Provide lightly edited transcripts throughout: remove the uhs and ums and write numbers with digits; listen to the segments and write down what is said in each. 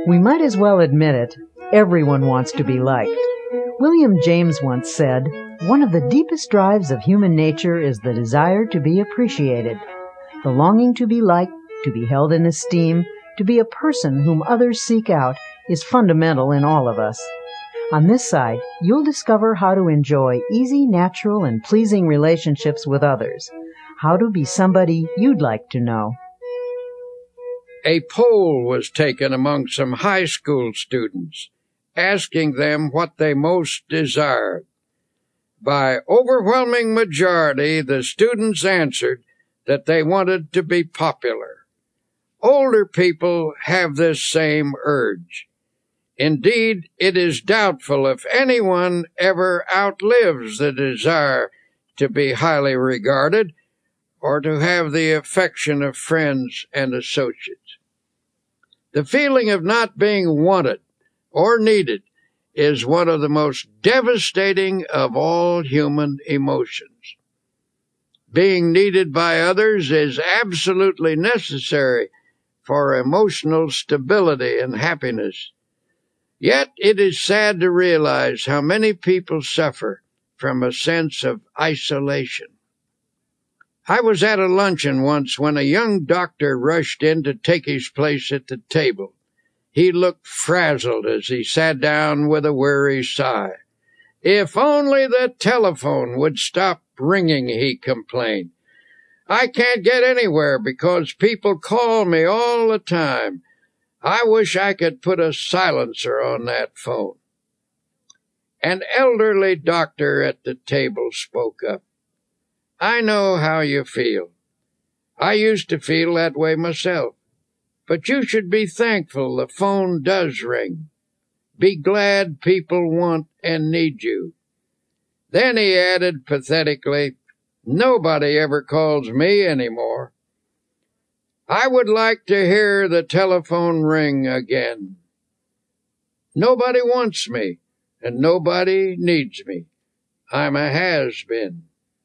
We might as well admit it. Everyone wants to be liked. William James once said, "One of the deepest drives of human nature is the desire to be appreciated. The longing to be liked, to be held in esteem, to be a person whom others seek out is fundamental in all of us." On this side, you'll discover how to enjoy easy, natural, and pleasing relationships with others. How to be somebody you'd like to know. A poll was taken among some high school students, asking them what they most desired. By overwhelming majority, the students answered that they wanted to be popular. Older people have this same urge. Indeed, it is doubtful if anyone ever outlives the desire to be highly regarded or to have the affection of friends and associates. The feeling of not being wanted or needed is one of the most devastating of all human emotions. Being needed by others is absolutely necessary for emotional stability and happiness. Yet it is sad to realize how many people suffer from a sense of isolation. I was at a luncheon once when a young doctor rushed in to take his place at the table. He looked frazzled as he sat down with a weary sigh. "If only the telephone would stop ringing," he complained. "I can't get anywhere because people call me all the time. I wish I could put a silencer on that phone." An elderly doctor at the table spoke up. "I know how you feel. I used to feel that way myself. But you should be thankful the phone does ring. Be glad people want and need you." Then he added pathetically, "Nobody ever calls me anymore. I would like to hear the telephone ring again. Nobody wants me, and nobody needs me. I'm a has-been."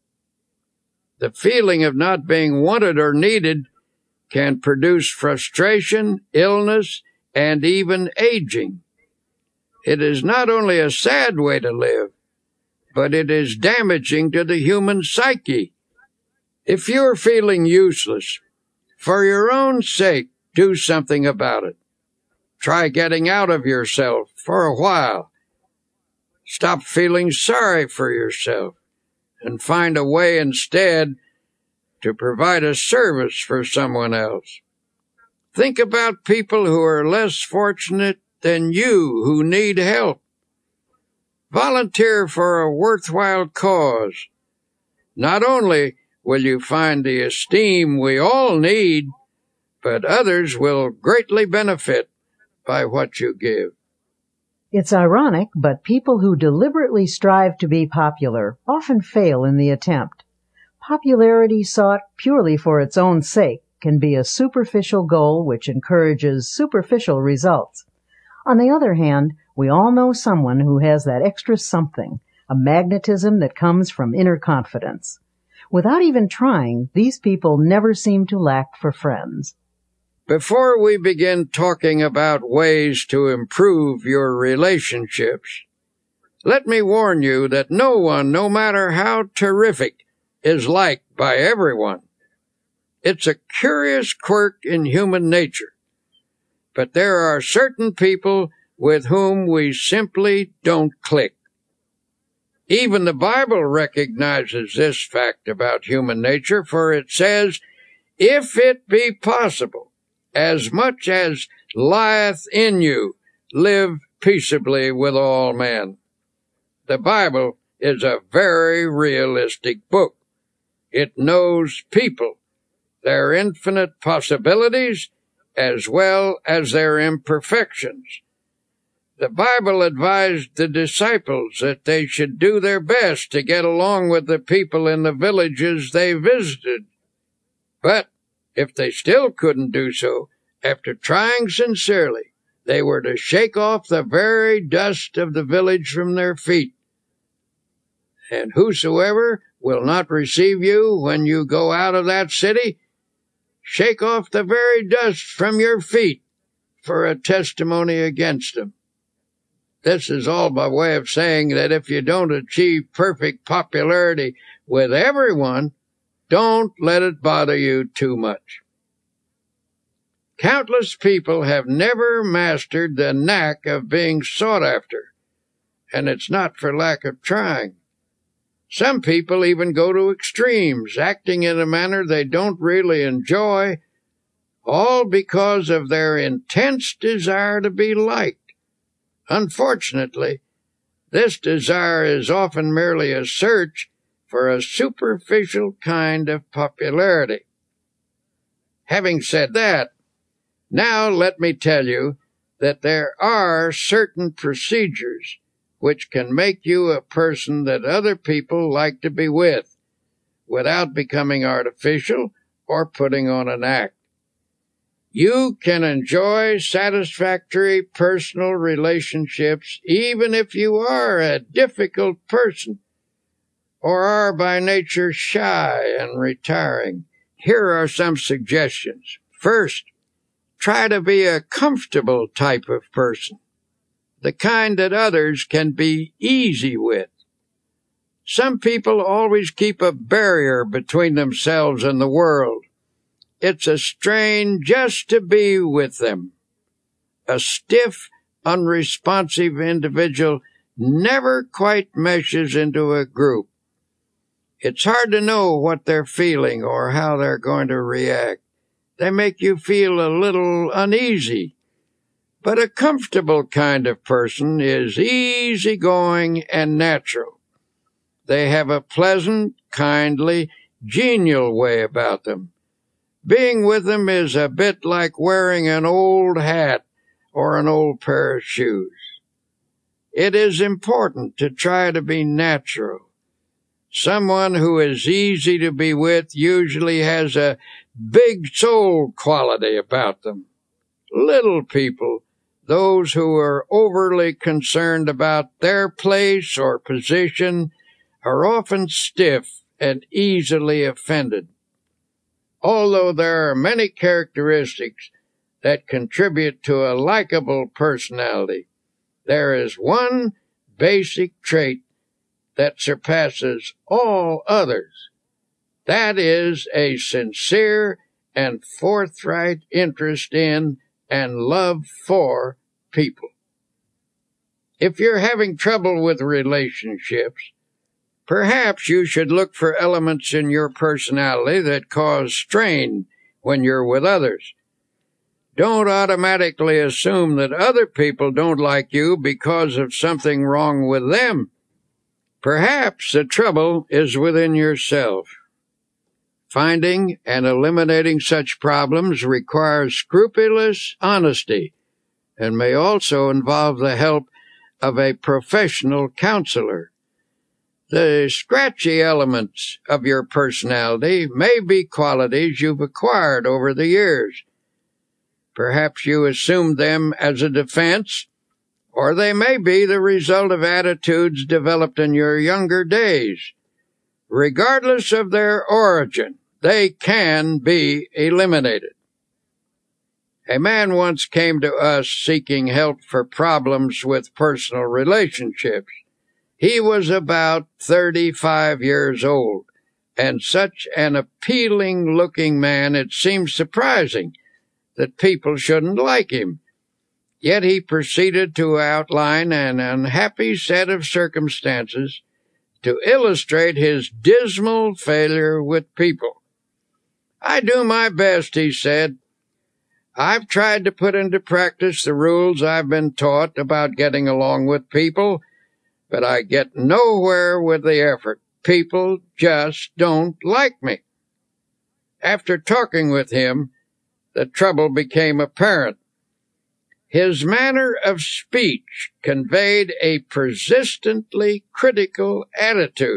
The feeling of not being wanted or needed can produce frustration, illness, and even aging. It is not only a sad way to live, but it is damaging to the human psyche. If you're feeling useless, for your own sake, do something about it. Try getting out of yourself for a while. Stop feeling sorry for yourself and find a way instead to provide a service for someone else. Think about people who are less fortunate than you who need help. Volunteer for a worthwhile cause. Not only will you find the esteem we all need, but others will greatly benefit by what you give. It's ironic, but people who deliberately strive to be popular often fail in the attempt. Popularity sought purely for its own sake can be a superficial goal which encourages superficial results. On the other hand, we all know someone who has that extra something, a magnetism that comes from inner confidence. Without even trying, these people never seem to lack for friends. Before we begin talking about ways to improve your relationships, let me warn you that no one, no matter how terrific, is liked by everyone. It's a curious quirk in human nature, but there are certain people with whom we simply don't click. Even the Bible recognizes this fact about human nature, for it says, "If it be possible, as much as lieth in you, live peaceably with all men." The Bible is a very realistic book. It knows people, their infinite possibilities, as well as their imperfections. The Bible advised the disciples that they should do their best to get along with the people in the villages they visited. But if they still couldn't do so, after trying sincerely, they were to shake off the very dust of the village from their feet. "And whosoever will not receive you when you go out of that city, shake off the very dust from your feet for a testimony against them. This is all by way of saying that if you don't achieve perfect popularity with everyone, don't let it bother you too much. Countless people have never mastered the knack of being sought after, and it's not for lack of trying. Some people even go to extremes, acting in a manner they don't really enjoy, all because of their intense desire to be liked. Unfortunately, this desire is often merely a search for a superficial kind of popularity. Having said that, now let me tell you that there are certain procedures which can make you a person that other people like to be with, without becoming artificial or putting on an act. You can enjoy satisfactory personal relationships even if you are a difficult person or are by nature shy and retiring. Here are some suggestions. First, try to be a comfortable type of person, the kind that others can be easy with. Some people always keep a barrier between themselves and the world. It's a strain just to be with them. A stiff, unresponsive individual never quite meshes into a group. It's hard to know what they're feeling or how they're going to react. They make you feel a little uneasy. But a comfortable kind of person is easygoing and natural. They have a pleasant, kindly, genial way about them. Being with them is a bit like wearing an old hat or an old pair of shoes. It is important to try to be natural. Someone who is easy to be with usually has a big soul quality about them. Little people, those who are overly concerned about their place or position, are often stiff and easily offended. Although there are many characteristics that contribute to a likable personality, there is one basic trait that surpasses all others. That is a sincere and forthright interest in and love for people. If you're having trouble with relationships, perhaps you should look for elements in your personality that cause strain when you're with others. Don't automatically assume that other people don't like you because of something wrong with them. Perhaps the trouble is within yourself. Finding and eliminating such problems requires scrupulous honesty and may also involve the help of a professional counselor. The scratchy elements of your personality may be qualities you've acquired over the years. Perhaps you assumed them as a defense, or they may be the result of attitudes developed in your younger days. Regardless of their origin, they can be eliminated. A man once came to us seeking help for problems with personal relationships. He was about 35 years old, and such an appealing-looking man it seemed surprising that people shouldn't like him. Yet he proceeded to outline an unhappy set of circumstances to illustrate his dismal failure with people. "I do my best," he said. "I've tried to put into practice the rules I've been taught about getting along with people, but I get nowhere with the effort. People just don't like me." After talking with him, the trouble became apparent. His manner of speech conveyed a persistently critical attitude.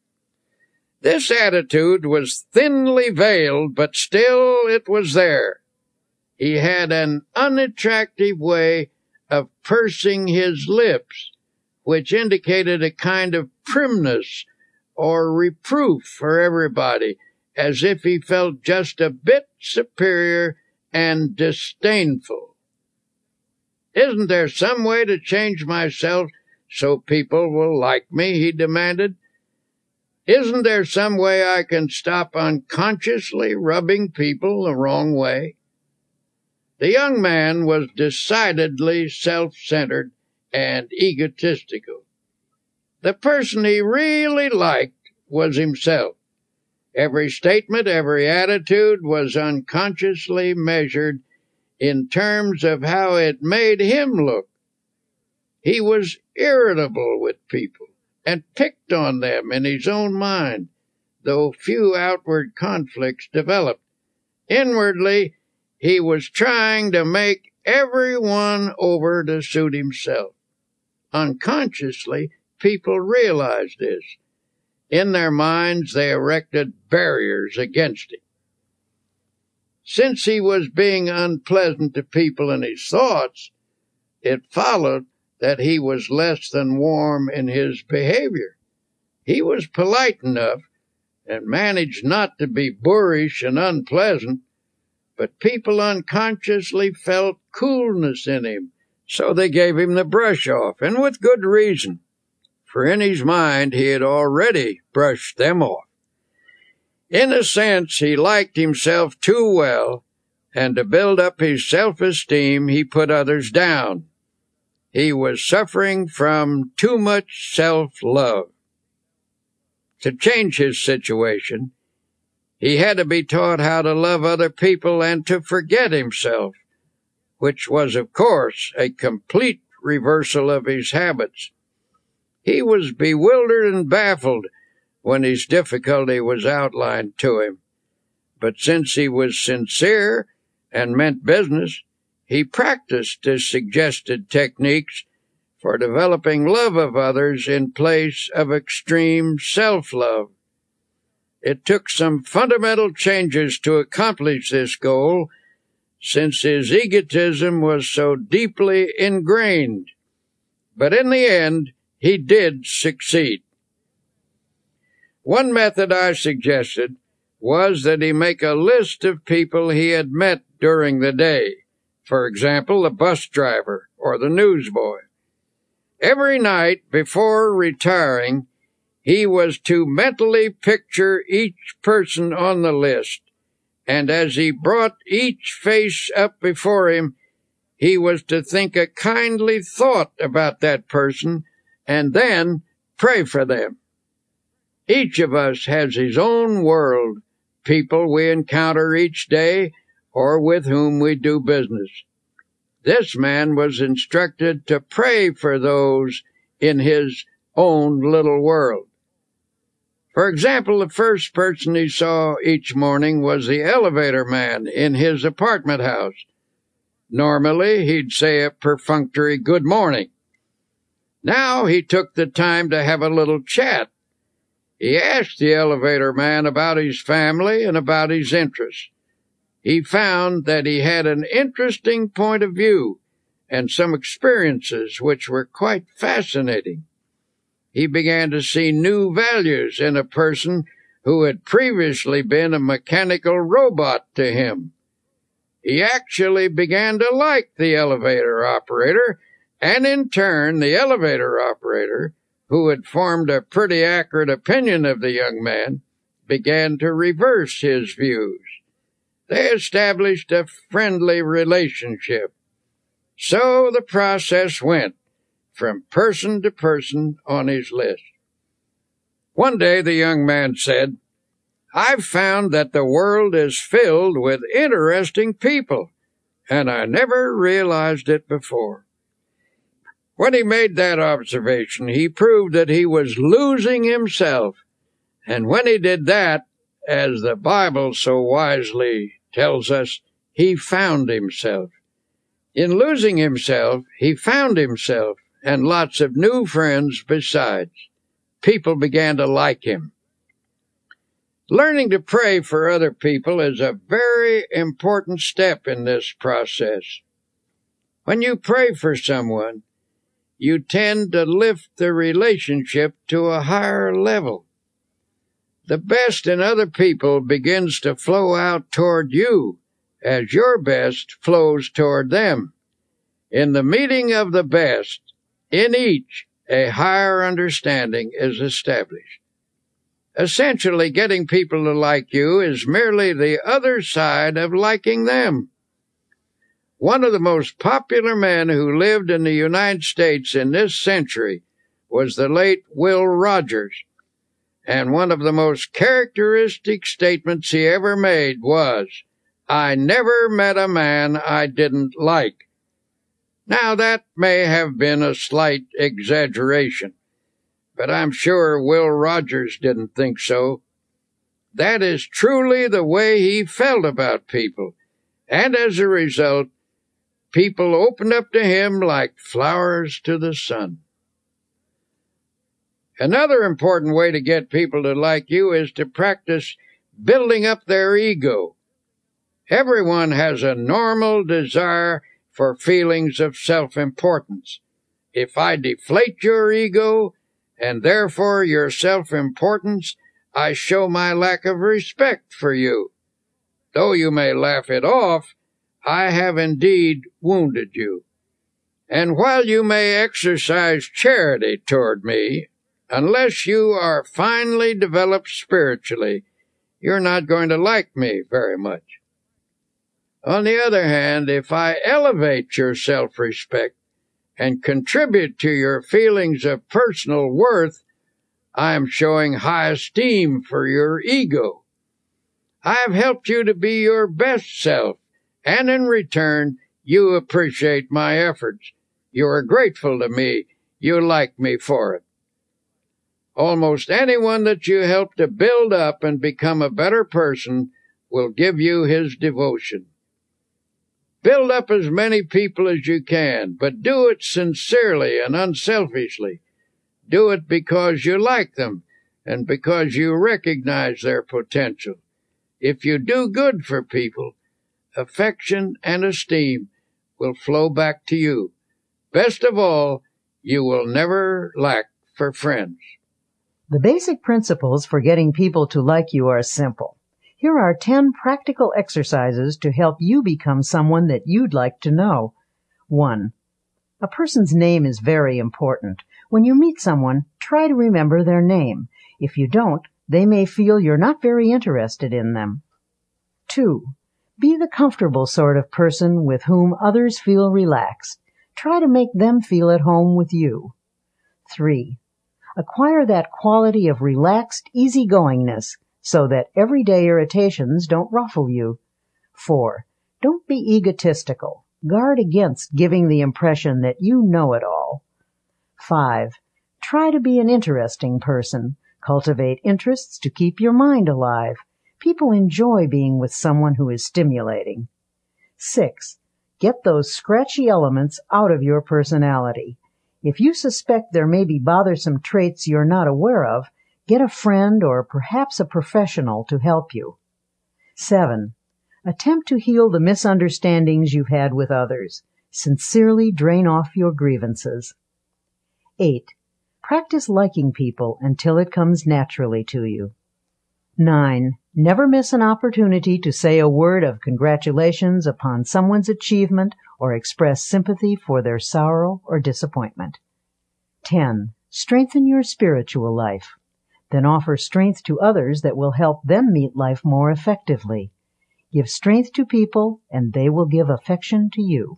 This attitude was thinly veiled, but still it was there. He had an unattractive way of pursing his lips, which indicated a kind of primness or reproof for everybody, as if he felt just a bit superior and disdainful. Isn't there some way to change myself so people will like me? He demanded. Isn't there some way I can stop unconsciously rubbing people the wrong way? The young man was decidedly self-centered and egotistical. The person he really liked was himself. Every statement, every attitude was unconsciously measured in terms of how it made him look. He was irritable with people and picked on them in his own mind, though few outward conflicts developed. Inwardly, he was trying to make everyone over to suit himself. Unconsciously, people realized this. In their minds, they erected barriers against him. Since he was being unpleasant to people in his thoughts, it followed that he was less than warm in his behavior. He was polite enough and managed not to be boorish and unpleasant, but people unconsciously felt coolness in him, so they gave him the brush off, and with good reason, for in his mind he had already brushed them off. In a sense, he liked himself too well, and to build up his self-esteem, he put others down. He was suffering from too much self-love. To change his situation, he had to be taught how to love other people and to forget himself, which was, of course, a complete reversal of his habits. He was bewildered and baffled when his difficulty was outlined to him. But since he was sincere and meant business, he practiced his suggested techniques for developing love of others in place of extreme self-love. It took some fundamental changes to accomplish this goal, since his egotism was so deeply ingrained. But in the end, he did succeed. One method I suggested was that he make a list of people he had met during the day, for example, the bus driver or the newsboy. Every night before retiring, he was to mentally picture each person on the list, and as he brought each face up before him, he was to think a kindly thought about that person and then pray for them. Each of us has his own world, people we encounter each day or with whom we do business. This man was instructed to pray for those in his own little world. For example, the first person he saw each morning was the elevator man in his apartment house. Normally, he'd say a perfunctory good morning. Now he took the time to have a little chat. He asked the elevator man about his family and about his interests. He found that he had an interesting point of view and some experiences which were quite fascinating. He began to see new values in a person who had previously been a mechanical robot to him. He actually began to like the elevator operator, and in turn the elevator operator, who had formed a pretty accurate opinion of the young man, began to reverse his views. They established a friendly relationship. So the process went from person to person on his list. One day the young man said, "I've found that the world is filled with interesting people, and I never realized it before." When he made that observation, he proved that he was losing himself. And when he did that, as the Bible so wisely tells us, he found himself. In losing himself, he found himself and lots of new friends besides. People began to like him. Learning to pray for other people is a very important step in this process. When you pray for someone, you tend to lift the relationship to a higher level. The best in other people begins to flow out toward you as your best flows toward them. In the meeting of the best, in each, a higher understanding is established. Essentially, getting people to like you is merely the other side of liking them. One of the most popular men who lived in the United States in this century was the late Will Rogers, and one of the most characteristic statements he ever made was, "I never met a man I didn't like." Now, that may have been a slight exaggeration, but I'm sure Will Rogers didn't think so. That is truly the way he felt about people, and as a result, people opened up to him like flowers to the sun. Another important way to get people to like you is to practice building up their ego. Everyone has a normal desire for feelings of self-importance. If I deflate your ego, and therefore your self-importance, I show my lack of respect for you. Though you may laugh it off, I have indeed wounded you. And while you may exercise charity toward me, unless you are finely developed spiritually, you're not going to like me very much. On the other hand, if I elevate your self-respect and contribute to your feelings of personal worth, I am showing high esteem for your ego. I have helped you to be your best self, and in return, you appreciate my efforts. You are grateful to me. You like me for it. Almost anyone that you help to build up and become a better person will give you his devotion. Build up as many people as you can, but do it sincerely and unselfishly. Do it because you like them and because you recognize their potential. If you do good for people, affection and esteem will flow back to you. Best of all, you will never lack for friends. The basic principles for getting people to like you are simple. Here are 10 practical exercises to help you become someone that you'd like to know. 1. A person's name is very important. When you meet someone, try to remember their name. If you don't, they may feel you're not very interested in them. 2. Be the comfortable sort of person with whom others feel relaxed. Try to make them feel at home with you. 3. Acquire that quality of relaxed easygoingness so that everyday irritations don't ruffle you. 4. Don't be egotistical. Guard against giving the impression that you know it all. 5. Try to be an interesting person. Cultivate interests to keep your mind alive. People enjoy being with someone who is stimulating. 6. Get those scratchy elements out of your personality. If you suspect there may be bothersome traits you're not aware of, get a friend or perhaps a professional to help you. 7. Attempt to heal the misunderstandings you've had with others. Sincerely drain off your grievances. 8. Practice liking people until it comes naturally to you. 9. Never miss an opportunity to say a word of congratulations upon someone's achievement or express sympathy for their sorrow or disappointment. 10. Strengthen your spiritual life. Then offer strength to others that will help them meet life more effectively. Give strength to people, and they will give affection to you.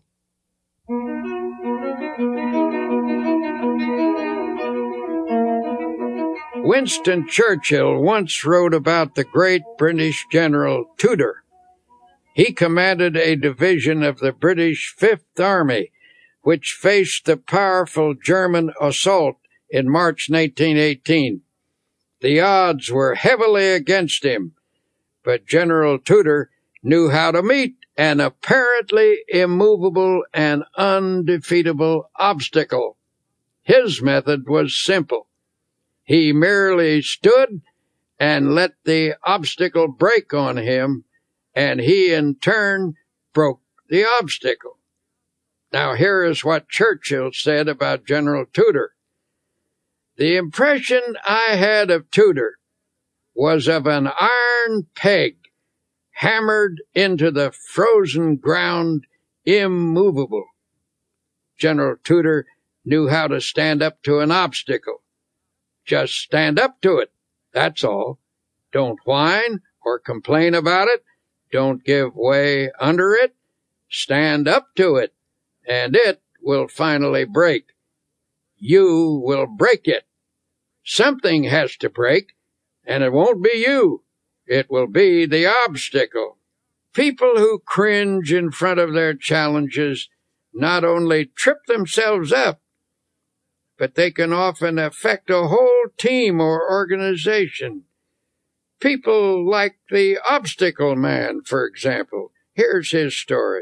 Winston Churchill once wrote about the great British General Tudor. He commanded a division of the British Fifth Army, which faced the powerful German assault in March 1918. The odds were heavily against him, but General Tudor knew how to meet an apparently immovable and undefeatable obstacle. His method was simple. He merely stood and let the obstacle break on him, and he in turn broke the obstacle. Now here is what Churchill said about General Tudor. The impression I had of Tudor was of an iron peg hammered into the frozen ground immovable. General Tudor knew how to stand up to an obstacle. Just stand up to it, that's all. Don't whine or complain about it. Don't give way under it. Stand up to it, and it will finally break. You will break it. Something has to break, and it won't be you. It will be the obstacle. People who cringe in front of their challenges not only trip themselves up, but they can often affect a whole team or organization. People like the Obstacle Man, for example. Here's his story.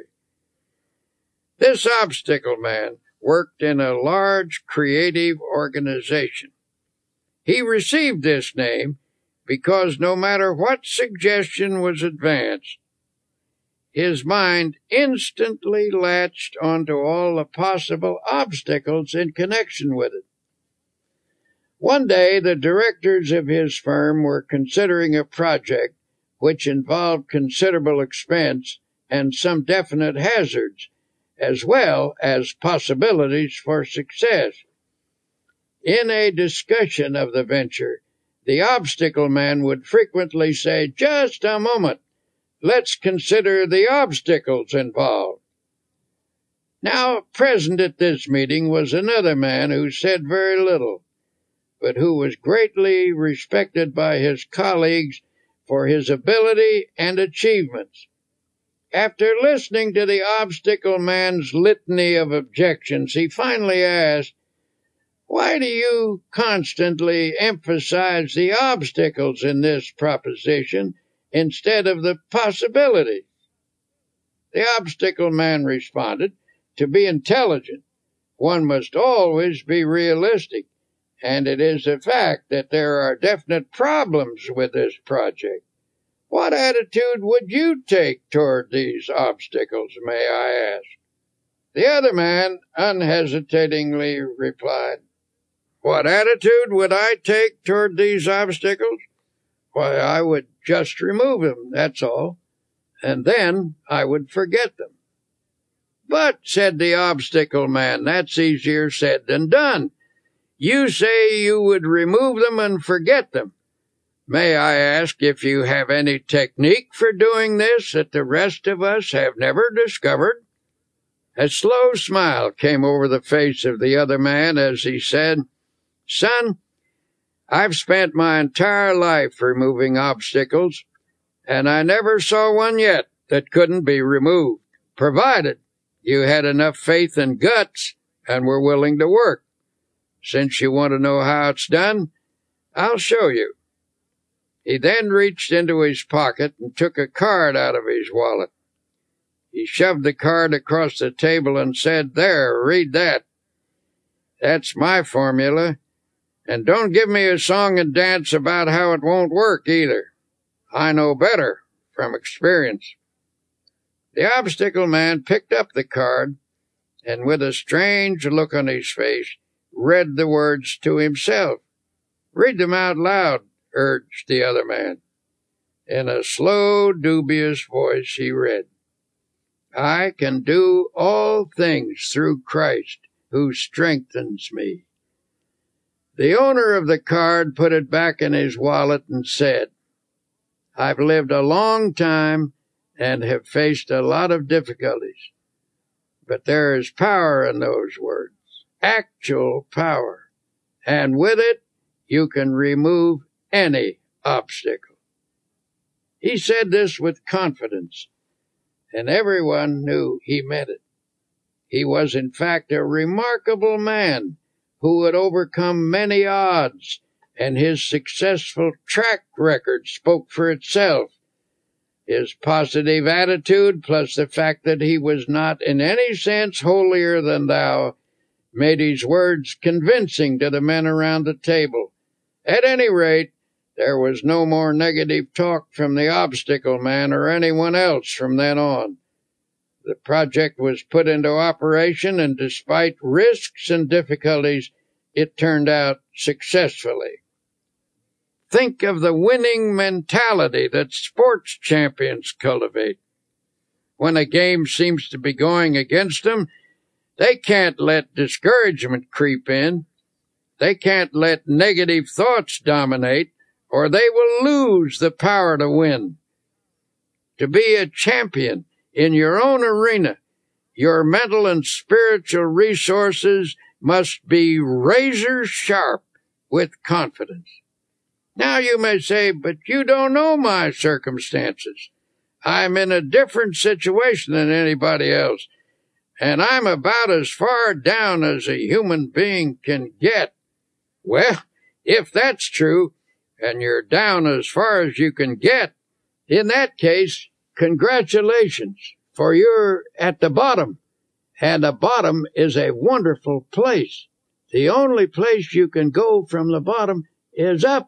This Obstacle Man worked in a large creative organization. He received this name because no matter what suggestion was advanced, his mind instantly latched onto all the possible obstacles in connection with it. One day, the directors of his firm were considering a project which involved considerable expense and some definite hazards, as well as possibilities for success. In a discussion of the venture, the Obstacle Man would frequently say, "Just a moment, let's consider the obstacles involved." Now, present at this meeting was another man who said very little, but who was greatly respected by his colleagues for his ability and achievements. After listening to the Obstacle Man's litany of objections, he finally asked, "Why do you constantly emphasize the obstacles in this proposition instead of the possibilities?" The Obstacle Man responded, "To be intelligent, one must always be realistic, and it is a fact that there are definite problems with this project. What attitude would you take toward these obstacles, may I ask?" The other man unhesitatingly replied, "What attitude would I take toward these obstacles? Why, I would just remove them, that's all, and then I would forget them." "But," said the Obstacle Man, "that's easier said than done. You say you would remove them and forget them. May I ask if you have any technique for doing this that the rest of us have never discovered?" A slow smile came over the face of the other man as he said, "Son, I've spent my entire life removing obstacles, and I never saw one yet that couldn't be removed, provided you had enough faith and guts and were willing to work. Since you want to know how it's done, I'll show you." He then reached into his pocket and took a card out of his wallet. He shoved the card across the table and said, "There, read that. That's my formula. And don't give me a song and dance about how it won't work either. I know better from experience." The Obstacle Man picked up the card and, with a strange look on his face, read the words to himself. "Read them out loud," urged the other man. In a slow, dubious voice he read, "I can do all things through Christ who strengthens me." The owner of the card put it back in his wallet and said, "I've lived a long time and have faced a lot of difficulties, but there is power in those words, actual power, and with it you can remove any obstacle." He said this with confidence, and everyone knew he meant it. He was, in fact, a remarkable man who had overcome many odds, and his successful track record spoke for itself. His positive attitude, plus the fact that he was not in any sense holier than thou, made his words convincing to the men around the table. At any rate, there was no more negative talk from the Obstacle Man or anyone else from then on. The project was put into operation, and despite risks and difficulties, it turned out successfully. Think of the winning mentality that sports champions cultivate. When a game seems to be going against them, They can't let discouragement creep in. They can't let negative thoughts dominate, or they will lose the power to win. To be a champion in your own arena, your mental and spiritual resources must be razor sharp with confidence. Now you may say, but you don't know my circumstances. I'm in a different situation than anybody else, and I'm about as far down as a human being can get. Well, if that's true, and you're down as far as you can get, in that case, congratulations, for you're at the bottom. And the bottom is a wonderful place. The only place you can go from the bottom is up.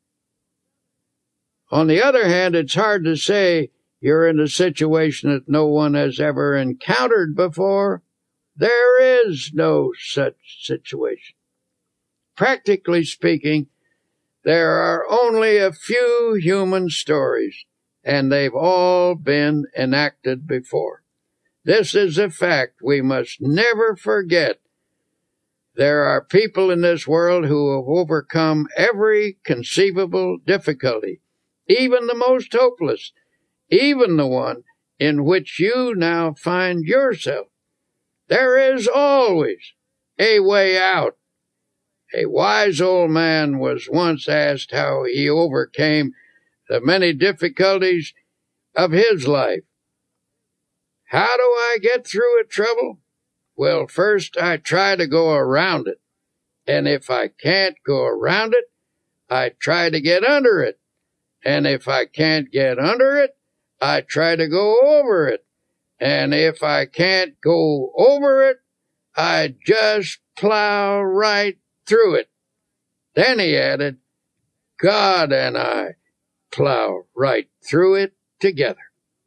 On the other hand, it's hard to say you're in a situation that no one has ever encountered before. There is no such situation. Practically speaking, there are only a few human stories, and they've all been enacted before. This is a fact we must never forget. There are people in this world who have overcome every conceivable difficulty, even the most hopeless, even the one in which you now find yourself. There is always a way out. A wise old man was once asked how he overcame the many difficulties of his life. How do I get through a trouble? Well, first I try to go around it. And if I can't go around it, I try to get under it. And if I can't get under it, I try to go over it. And if I can't go over it, I just plow right through it. Then he added, God and I plow right through it together.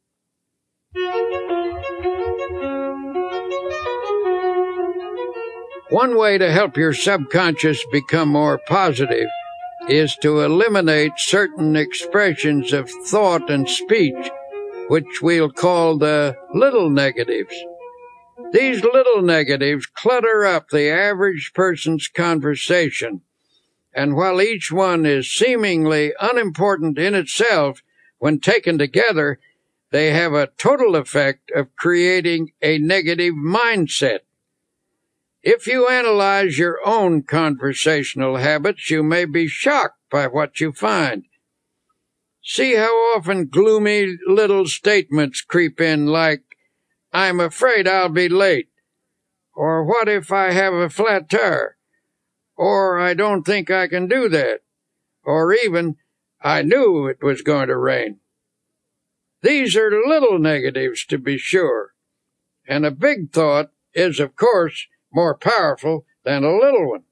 One way to help your subconscious become more positive is to eliminate certain expressions of thought and speech, which we'll call the little negatives. These little negatives clutter up the average person's conversation, and while each one is seemingly unimportant in itself, when taken together, they have a total effect of creating a negative mindset. If you analyze your own conversational habits, you may be shocked by what you find. See how often gloomy little statements creep in like, I'm afraid I'll be late, or what if I have a flat tire, or I don't think I can do that, or even, I knew it was going to rain. These are little negatives, to be sure, and a big thought is, of course, more powerful than a little one.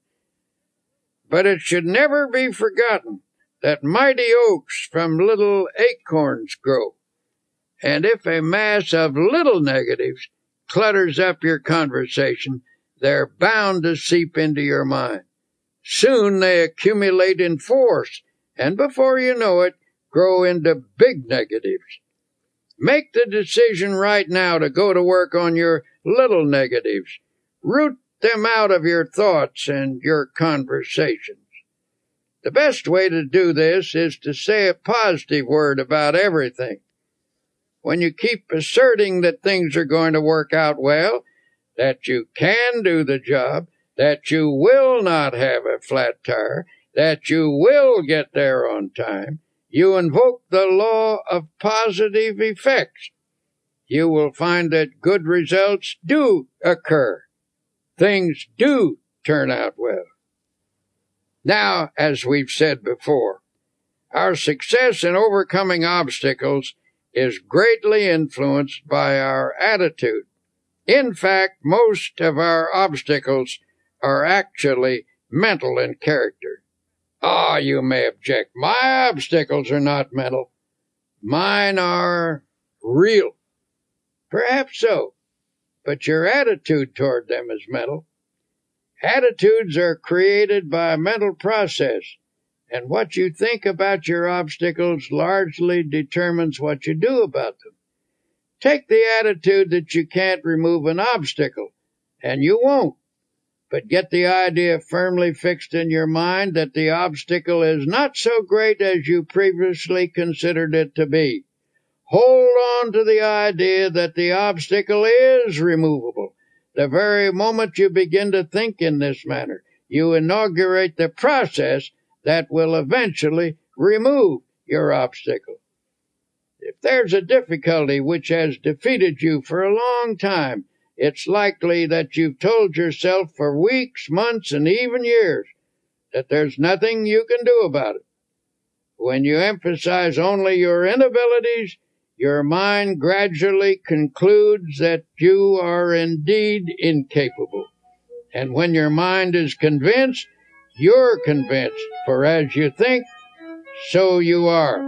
But it should never be forgotten that mighty oaks from little acorns grow. And if a mass of little negatives clutters up your conversation, they're bound to seep into your mind. Soon they accumulate in force, and before you know it, grow into big negatives. Make the decision right now to go to work on your little negatives. Root them out of your thoughts and your conversations. The best way to do this is to say a positive word about everything. When you keep asserting that things are going to work out well, that you can do the job, that you will not have a flat tire, that you will get there on time, you invoke the law of positive effects. You will find that good results do occur. Things do turn out well. Now, as we've said before, our success in overcoming obstacles is greatly influenced by our attitude. In fact, most of our obstacles are actually mental in character. You may object. My obstacles are not mental. Mine are real. Perhaps so, but your attitude toward them is mental. Attitudes are created by a mental process, and what you think about your obstacles largely determines what you do about them. Take the attitude that you can't remove an obstacle. and you won't. But get the idea firmly fixed in your mind that the obstacle is not so great as you previously considered it to be. Hold on to the idea that the obstacle is removable. The very moment you begin to think in this manner, you inaugurate the process that will eventually remove your obstacle. If there's a difficulty which has defeated you for a long time, it's likely that you've told yourself for weeks, months, and even years that there's nothing you can do about it. When you emphasize only your inabilities, your mind gradually concludes that you are indeed incapable. And when your mind is convinced, you're convinced, for as you think, so you are.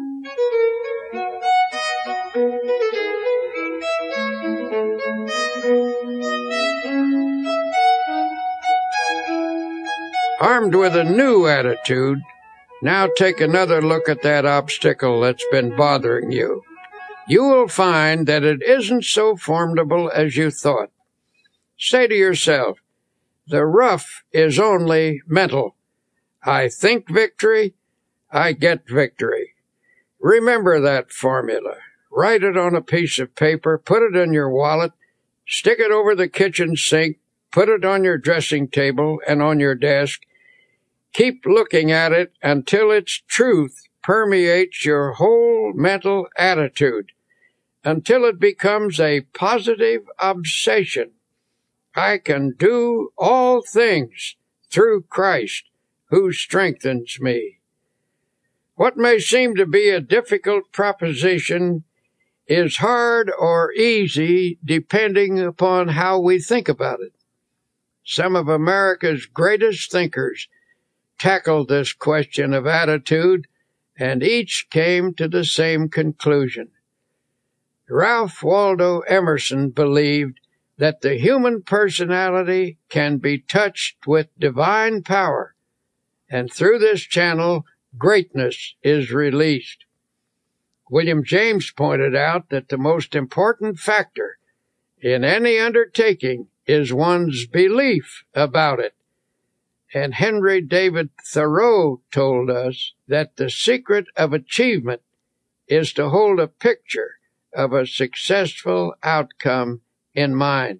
Armed with a new attitude, now take another look at that obstacle that's been bothering you. You will find that it isn't so formidable as you thought. Say to yourself, the rough is only mental. I think victory, I get victory. Remember that formula. Write it on a piece of paper, put it in your wallet, stick it over the kitchen sink, put it on your dressing table and on your desk. Keep looking at it until its truth permeates your whole mental attitude, until it becomes a positive obsession. I can do all things through Christ who strengthens me. What may seem to be a difficult proposition is hard or easy depending upon how we think about it. Some of America's greatest thinkers tackled this question of attitude, and each came to the same conclusion. Ralph Waldo Emerson believed that the human personality can be touched with divine power, and through this channel, greatness is released. William James pointed out that the most important factor in any undertaking is one's belief about it. And Henry David Thoreau told us that the secret of achievement is to hold a picture of a successful outcome in mind.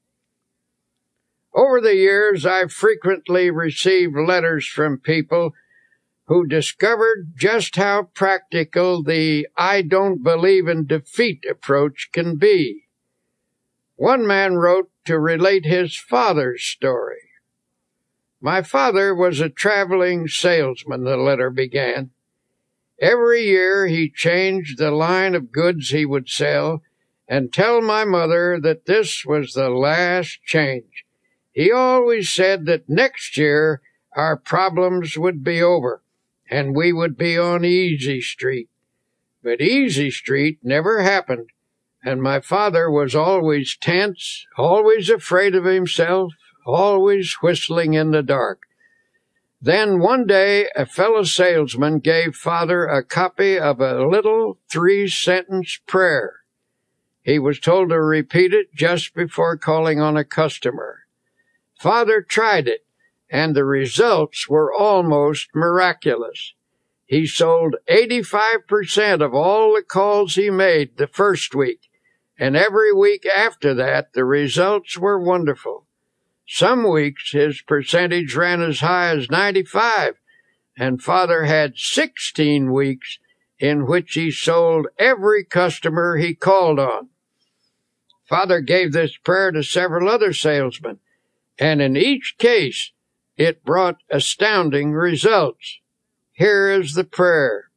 Over the years, I've frequently received letters from people who discovered just how practical the I don't believe in defeat approach can be. One man wrote to relate his father's story. My father was a traveling salesman, the letter began. Every year he changed the line of goods he would sell and tell my mother that this was the last change. He always said that next year our problems would be over and we would be on Easy Street. But Easy Street never happened, and my father was always tense, always afraid of himself, always whistling in the dark. Then one day a fellow salesman gave Father a copy of a little 3-sentence prayer. He was told to repeat it just before calling on a customer. Father tried it, and the results were almost miraculous. He sold 85% of all the calls he made the first week, and every week after that the results were wonderful. Some weeks his percentage ran as high as 95, and Father had 16 weeks in which he sold every customer he called on. Father gave this prayer to several other salesmen, and in each case it brought astounding results. Here is the prayer.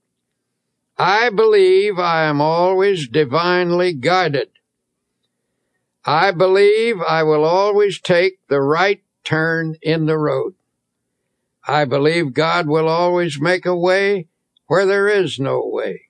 I believe I am always divinely guided. I believe I will always take the right turn in the road. I believe God will always make a way where there is no way.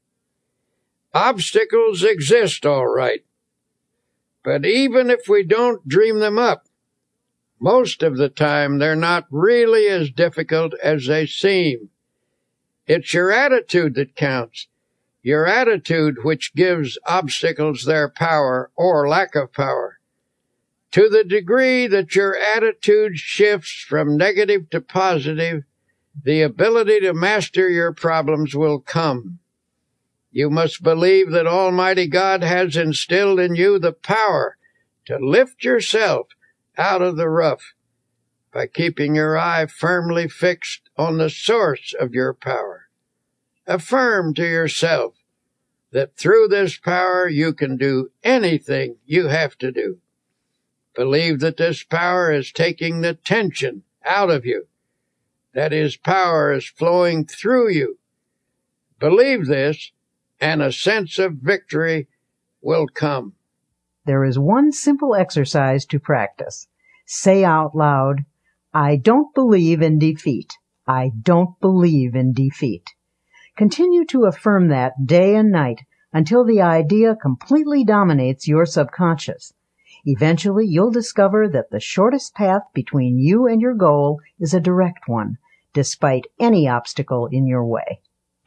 Obstacles exist, all right, but even if we don't dream them up, most of the time they're not really as difficult as they seem. It's your attitude that counts. Your attitude which gives obstacles their power or lack of power. To the degree that your attitude shifts from negative to positive, the ability to master your problems will come. You must believe that Almighty God has instilled in you the power to lift yourself out of the rough by keeping your eye firmly fixed on the source of your power. Affirm to yourself that through this power you can do anything you have to do. Believe that this power is taking the tension out of you, that His power is flowing through you. Believe this, and a sense of victory will come. There is one simple exercise to practice. Say out loud, I don't believe in defeat. I don't believe in defeat. Continue to affirm that day and night until the idea completely dominates your subconscious. Eventually, you'll discover that the shortest path between you and your goal is a direct one, despite any obstacle in your way.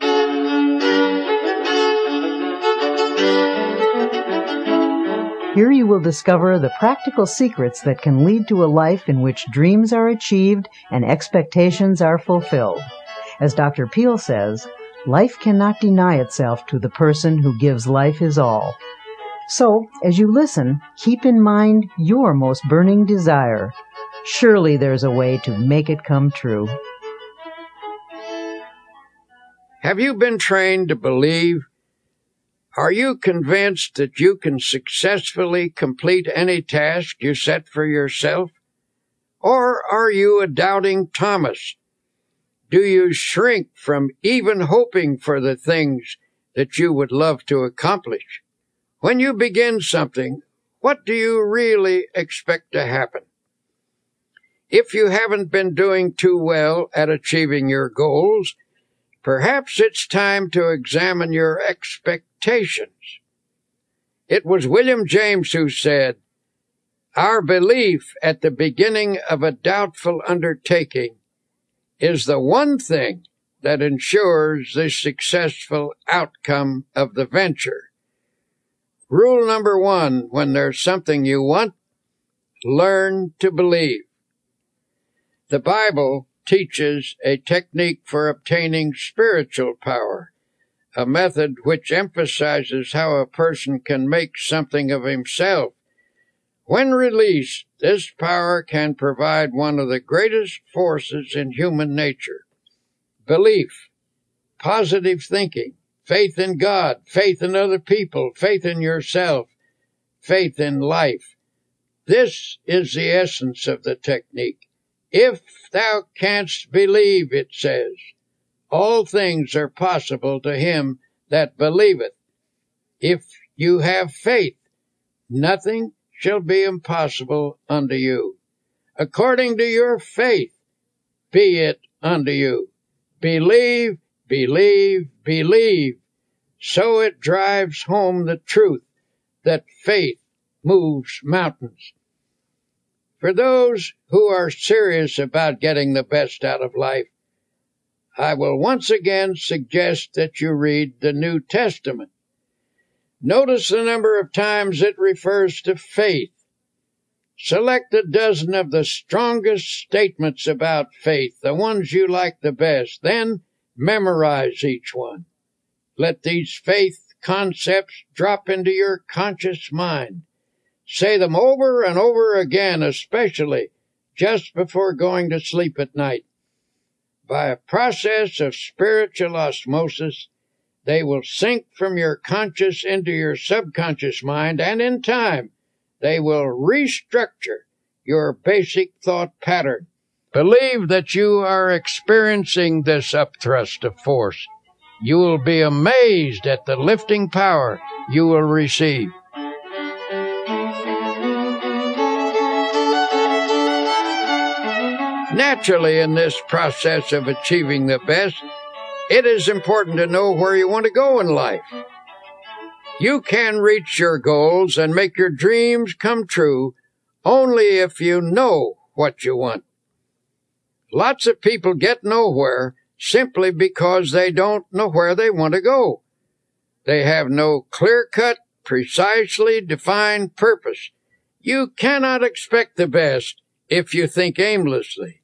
Here you will discover the practical secrets that can lead to a life in which dreams are achieved and expectations are fulfilled. As Dr. Peel says, life cannot deny itself to the person who gives life his all. So, as you listen, keep in mind your most burning desire. Surely there's a way to make it come true. Have you been trained to believe? Are you convinced that you can successfully complete any task you set for yourself? Or are you a doubting Thomas? Do you shrink from even hoping for the things that you would love to accomplish? When you begin something, what do you really expect to happen? If you haven't been doing too well at achieving your goals, perhaps it's time to examine your expectations. It was William James who said, "Our belief at the beginning of a doubtful undertaking is the one thing that ensures the successful outcome of the venture." Rule number 1, when there's something you want, learn to believe. The Bible teaches a technique for obtaining spiritual power, a method which emphasizes how a person can make something of himself. When released, this power can provide one of the greatest forces in human nature: belief, positive thinking, faith in God, faith in other people, faith in yourself, faith in life. This is the essence of the technique. If thou canst believe, it says, all things are possible to him that believeth. If you have faith, nothing shall be impossible unto you. According to your faith, be it unto you. Believe, believe, believe. So it drives home the truth that faith moves mountains. For those who are serious about getting the best out of life, I will once again suggest that you read the New Testament. Notice the number of times it refers to faith. Select a dozen of the strongest statements about faith, the ones you like the best, then memorize each one. Let these faith concepts drop into your conscious mind. Say them over and over again, especially just before going to sleep at night. By a process of spiritual osmosis, they will sink from your conscious into your subconscious mind, and in time, they will restructure your basic thought pattern. Believe that you are experiencing this upthrust of force. You will be amazed at the lifting power you will receive. Naturally, in this process of achieving the best, it is important to know where you want to go in life. You can reach your goals and make your dreams come true only if you know what you want. Lots of people get nowhere simply because they don't know where they want to go. They have no clear-cut, precisely defined purpose, You cannot expect the best if you think aimlessly.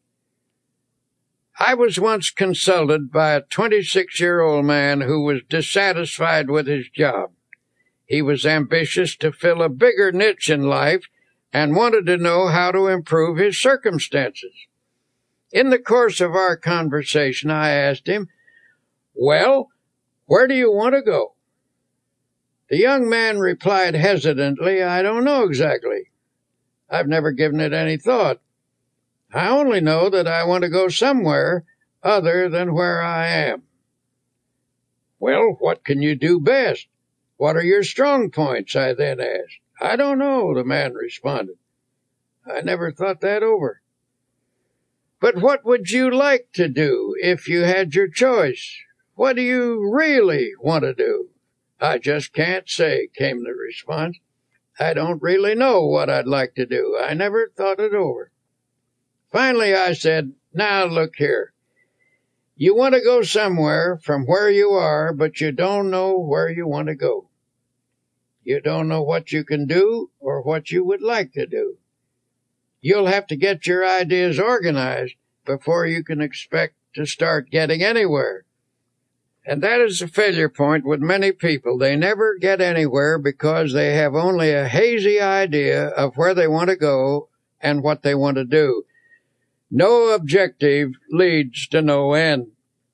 I was once consulted by a 26-year-old man who was dissatisfied with his job. He was ambitious to fill a bigger niche in life and wanted to know how to improve his circumstances. In the course of our conversation, I asked him, "Well, where do you want to go?" The young man replied hesitantly, "I don't know exactly. I've never given it any thought. I only know that I want to go somewhere other than where I am." "Well, what can you do best? What are your strong points?" I then asked. "I don't know," the man responded. "I never thought that over." "But what would you like to do if you had your choice? What do you really want to do?" "I just can't say," came the response. "I don't really know what I'd like to do. I never thought it over." Finally, I said, "Now look here. You want to go somewhere from where you are, but you don't know where you want to go. You don't know what you can do or what you would like to do. You'll have to get your ideas organized before you can expect to start getting anywhere." And that is the failure point with many people. They never get anywhere because they have only a hazy idea of where they want to go and what they want to do. No objective leads to no end.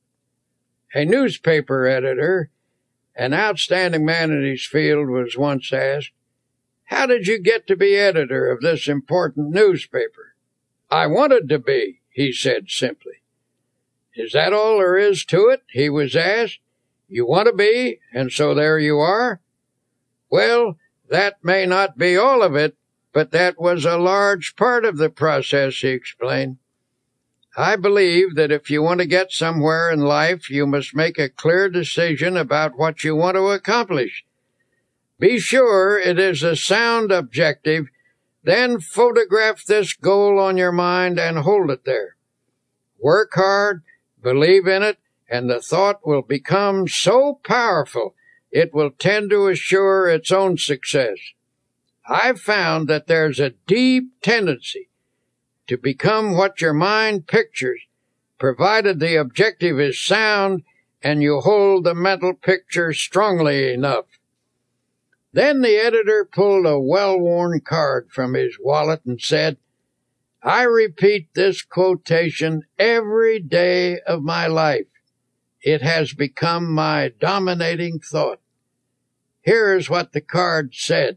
A newspaper editor, an outstanding man in his field, was once asked, "How did you get to be editor of this important newspaper?" "I wanted to be," he said simply. "Is that all there is to it?" he was asked. "You want to be, and so there you are?" "Well, that may not be all of it, but that was a large part of the process," he explained. I believe that if you want to get somewhere in life, you must make a clear decision about what you want to accomplish. Be sure it is a sound objective, then photograph this goal on your mind and hold it there. Work hard, believe in it, and the thought will become so powerful it will tend to assure its own success. I've found that there's a deep tendency to become what your mind pictures, provided the objective is sound and you hold the mental picture strongly enough. Then the editor pulled a well-worn card from his wallet and said, "I repeat this quotation every day of my life. It has become my dominating thought." Here is what the card said: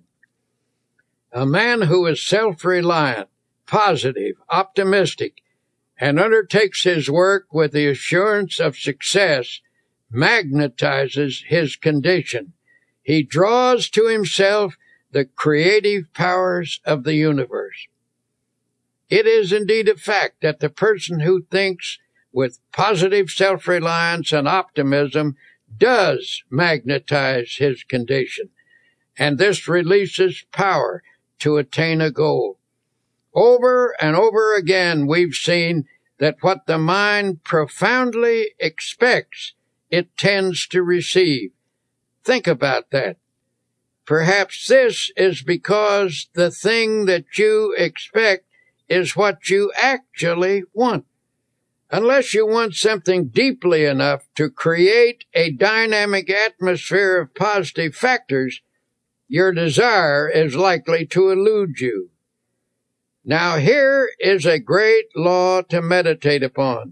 "A man who is self-reliant, positive, optimistic, and undertakes his work with the assurance of success magnetizes his condition. He draws to himself the creative powers of the universe." It is indeed a fact that the person who thinks with positive self-reliance and optimism does magnetize his condition, and this releases power to attain a goal. Over and over again, we've seen that what the mind profoundly expects, it tends to receive. Think about that. Perhaps this is because the thing that you expect is what you actually want. Unless you want something deeply enough to create a dynamic atmosphere of positive factors, your desire is likely to elude you. Now here is a great law to meditate upon.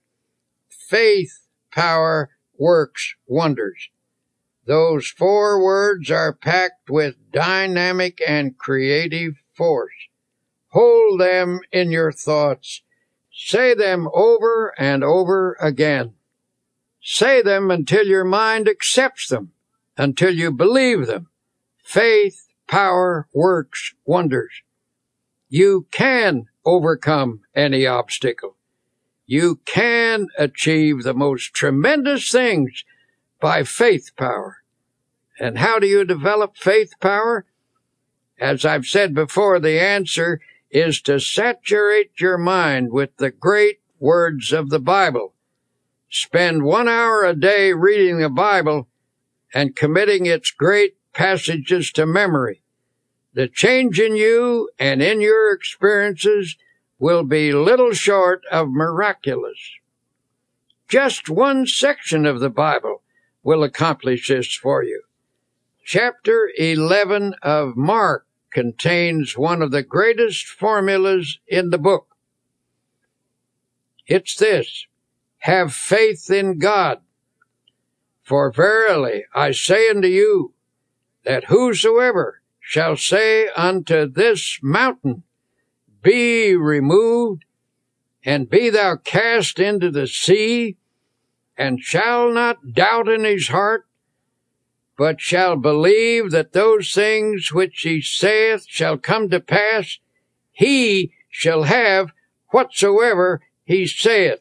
Faith, power, works wonders. Those 4 words are packed with dynamic and creative force. Hold them in your thoughts. Say them over and over again. Say them until your mind accepts them, until you believe them. Faith, power, works wonders. You can overcome any obstacle. You can achieve the most tremendous things by faith power. And how do you develop faith power? As I've said before, the answer is to saturate your mind with the great words of the Bible. Spend 1 hour a day reading the Bible and committing its great passages to memory. the change in you and in your experiences will be little short of miraculous. Just one section of the Bible will accomplish this for you. Chapter 11 of Mark contains one of the greatest formulas in the book. It's this: have faith in God. For verily I say unto you, that whosoever shall say unto this mountain, be removed, and be thou cast into the sea, and shall not doubt in his heart, but shall believe that those things which he saith shall come to pass, he shall have whatsoever he saith.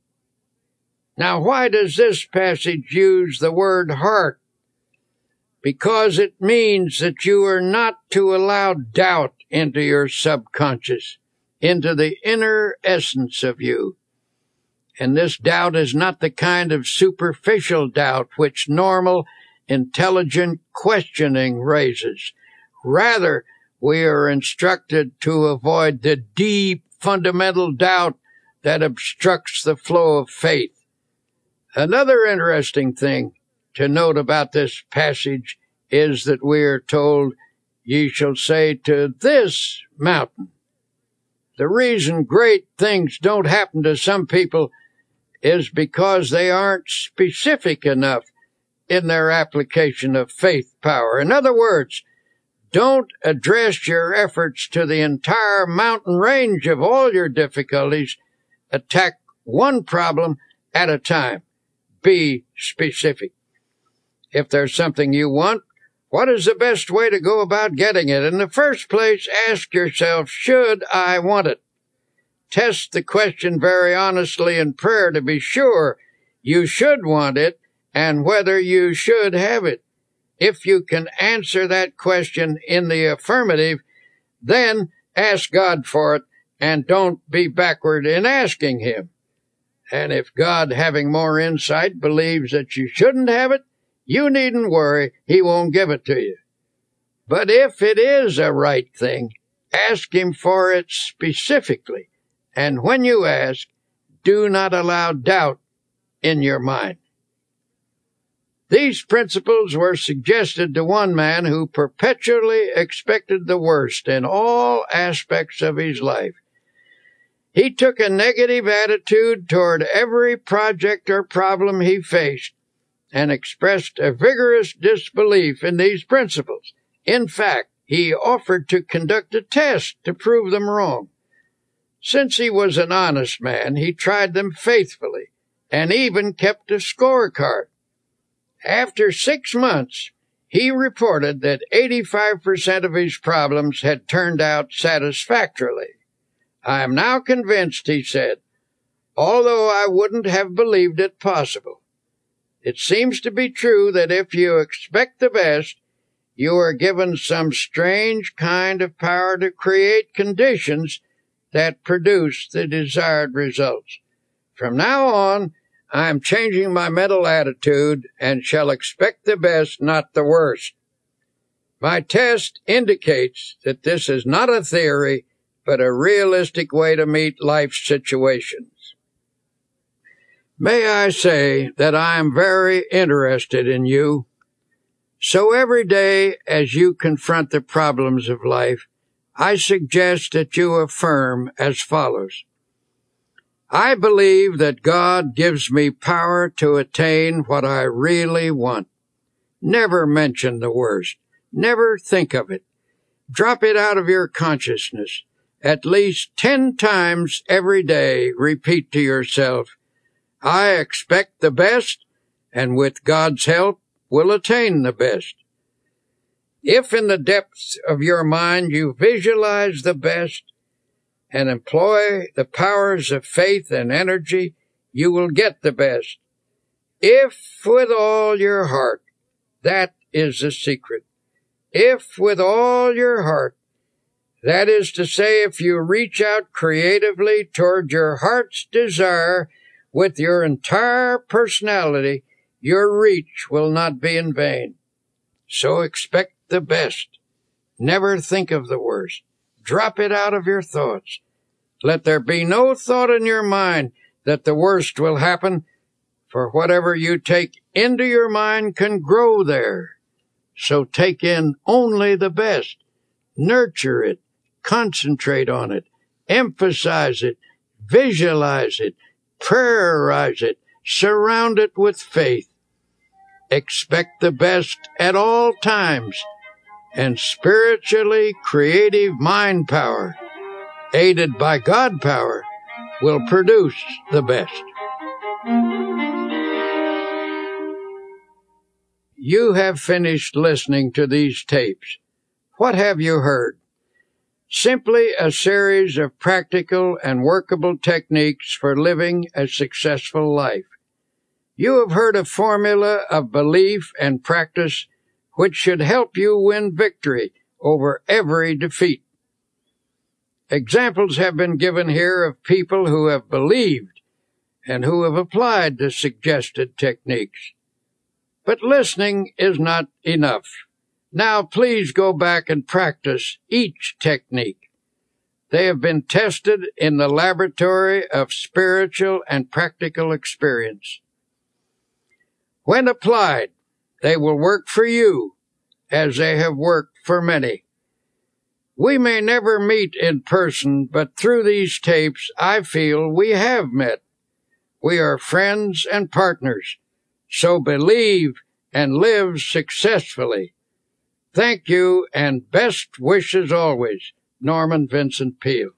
Now, why does this passage use the word heart? Because it means that you are not to allow doubt into your subconscious, into the inner essence of you. And this doubt is not the kind of superficial doubt which normal, intelligent questioning raises. Rather, we are instructed to avoid the deep, fundamental doubt that obstructs the flow of faith. Another interesting thing to note about this passage is that we are told, ye shall say to this mountain. The reason great things don't happen to some people is because they aren't specific enough in their application of faith power. In other words, don't address your efforts to the entire mountain range of all your difficulties. Attack one problem at a time. Be specific. If there's something you want, what is the best way to go about getting it? In the first place, ask yourself, should I want it? Test the question very honestly in prayer to be sure you should want it and whether you should have it. If you can answer that question in the affirmative, then ask God for it and don't be backward in asking Him. And if God, having more insight, believes that you shouldn't have it, you needn't worry, He won't give it to you. But if it is a right thing, ask Him for it specifically. And when you ask, do not allow doubt in your mind. These principles were suggested to one man who perpetually expected the worst in all aspects of his life. He took a negative attitude toward every project or problem he faced and expressed a vigorous disbelief in these principles. In fact, he offered to conduct a test to prove them wrong. Since he was an honest man, he tried them faithfully and even kept a scorecard. After 6 months, he reported that 85% of his problems had turned out satisfactorily. I am now convinced, he said, although I wouldn't have believed it possible. It seems to be true that if you expect the best, you are given some strange kind of power to create conditions that produce the desired results. From now on, I am changing my mental attitude and shall expect the best, not the worst. My test indicates that this is not a theory, but a realistic way to meet life's situations. May I say that I am very interested in you. So every day as you confront the problems of life, I suggest that you affirm as follows. I believe that God gives me power to attain what I really want. Never mention the worst. Never think of it. Drop it out of your consciousness. At least 10 times every day, repeat to yourself, I expect the best, and with God's help, will attain the best. If in the depths of your mind you visualize the best and employ the powers of faith and energy, you will get the best. If with all your heart, that is the secret. If with all your heart, that is to say, if you reach out creatively toward your heart's desire with your entire personality, your reach will not be in vain. So expect the best. Never think of the worst. Drop it out of your thoughts. Let there be no thought in your mind that the worst will happen, for whatever you take into your mind can grow there. So take in only the best. Nurture it. Concentrate on it. Emphasize it. Visualize it. Prayerize it. Surround it with faith. Expect the best at all times, and spiritually creative mind power, aided by God power, will produce the best. You have finished listening to these tapes. What have you heard? Simply a series of practical and workable techniques for living a successful life. You have heard a formula of belief and practice which should help you win victory over every defeat. Examples have been given here of people who have believed and who have applied the suggested techniques. But listening is not enough. Now please go back and practice each technique. They have been tested in the laboratory of spiritual and practical experience. When applied, they will work for you as they have worked for many. We may never meet in person, but through these tapes, I feel we have met. We are friends and partners, so believe and live successfully. Thank you, and best wishes always, Norman Vincent Peale.